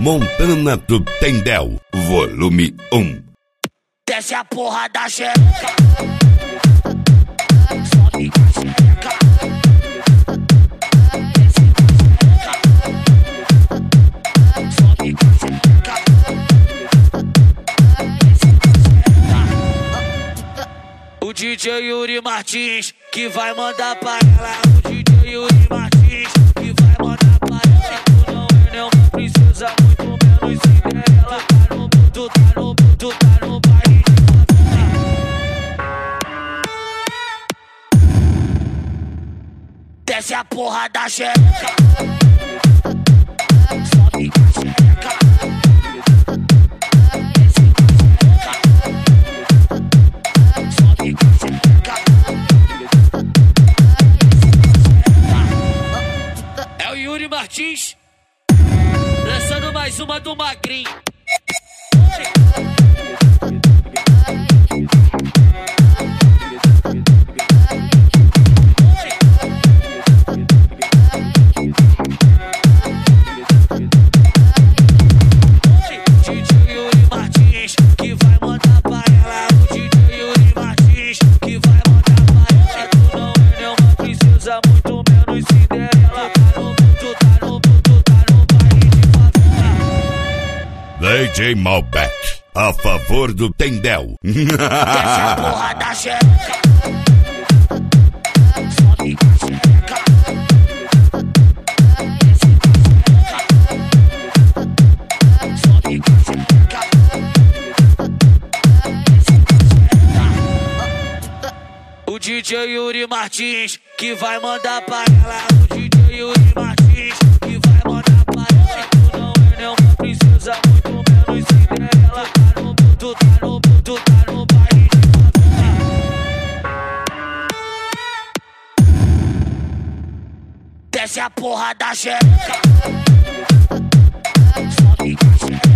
Montana do Tendel, volume 1. Desce a porra da xereca, sobe com a xereca, desce com a xereca, sobe com a xereca, desce com a xereca. O DJ Yuri Martins que vai mandar pra ela. O DJ Yuri Martins que vai mandar pra ela. Tu não é nenhuma princesa, muito menos Cinderela. Tá no mundo, tá no mundo, tá no baile de favela. Desce a porra da xereca, sobe com a xereca, desce com a xereca, sobe com a xereca, desce com a xereca. É o Yuri Martins lançando mais uma do Magrinho. DJ Yuri Martins que vai mandar pra ela. O DJ Yuri Martins que vai mandar pra ela. Tu não é nenhuma princesa, muito menos Cinderela. Tá no mundo, tá no mundo, tá no baile de favela. DJ Malbec, a favor do Tendel. Desce a porra da xereca, sobe com a xereca, desce com a xereca, sobe com a xereca, desce com a xereca. O DJ Yuri Martins que vai mandar pra ela. O DJ Yuri Martins que vai mandar pra ela. Tu não é nenhuma princesa, muito menos Cinderela. Tá no mundo, tá no mundo, tá no baile de favela. Desce a porra da xereca, sobe com a xereca.